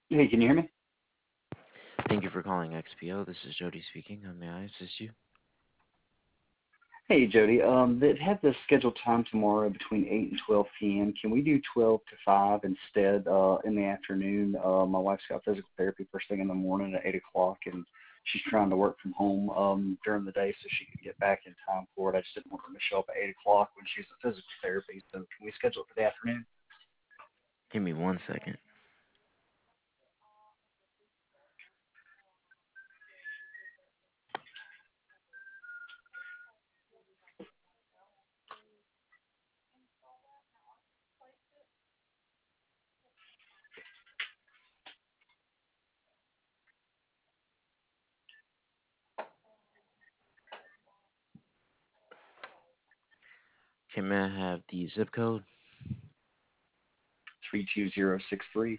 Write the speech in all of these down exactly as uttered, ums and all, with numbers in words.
Hey, can you hear me? Thank you for calling X P O. This is Jody speaking. How may I assist you? Hey, Jody. Um, they have the scheduled time tomorrow between eight and twelve p m. Can we do twelve to five instead uh, in the afternoon? Uh, my wife's got physical therapy first thing in the morning at eight o'clock, and she's trying to work from home um, during the day so she can get back in time for it. I just didn't want her to show up at eight o'clock when she's at physical therapy. So can we schedule it for the afternoon? Give me one second. Okay, may I have the zip code? three two zero six three.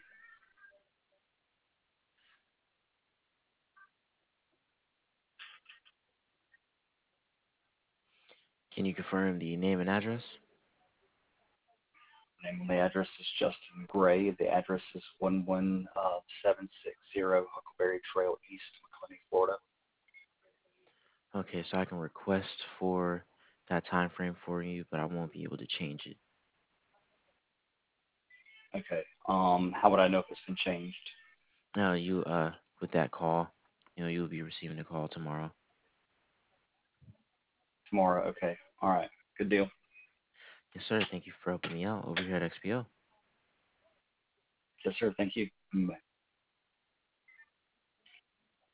Can you confirm the name and address? Name on the address is Justin Gray. The address is one one seven six zero Huckleberry Trail East, McClenny, Florida. Okay, so I can request for that time frame for you, but I won't be able to change it. Okay. Um, how would I know if it's been changed? Now, you, uh, with that call, you know, you'll be receiving a call tomorrow. Tomorrow. Okay. All right. Good deal. Yes, sir. Thank you for helping me out over here at X P O. Yes, sir. Thank you. Bye.